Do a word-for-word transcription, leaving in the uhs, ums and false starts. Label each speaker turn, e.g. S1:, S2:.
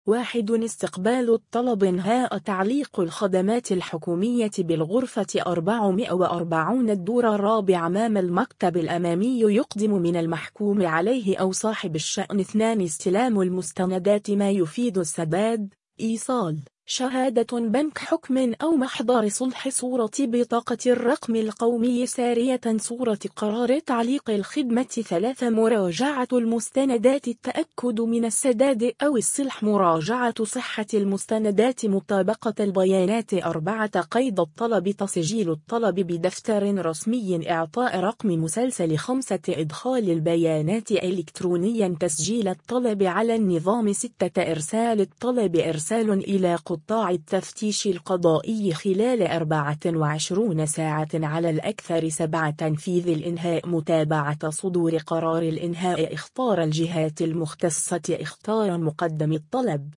S1: واحد استقبال الطلب. انهاء تعليق الخدمات الحكومية بالغرفة أربعمائة وأربعين الدور الرابع أمام المكتب الأمامي يقدم من المحكوم عليه أو صاحب الشأن. اثنان استلام المستندات ما يفيد السداد، إيصال شهادة بنك حكم أو محضر صلح، صورة بطاقة الرقم القومي سارية، صورة قرار تعليق الخدمة. ثلاثة مراجعة المستندات، التأكد من السداد أو الصلح، مراجعة صحة المستندات، مطابقة البيانات. أربعة قيد الطلب، تسجيل الطلب بدفتر رسمي، إعطاء رقم مسلسل. خمسة إدخال البيانات إلكترونيا، تسجيل الطلب على النظام. ستة إرسال الطلب، إرسال إلى قطاع التفتيش القضائي خلال أربعة وعشرين ساعة على الأكثر. سبعة تنفيذ الإنهاء، متابعة صدور قرار الإنهاء، اختار الجهات المختصة، اختار مقدم الطلب.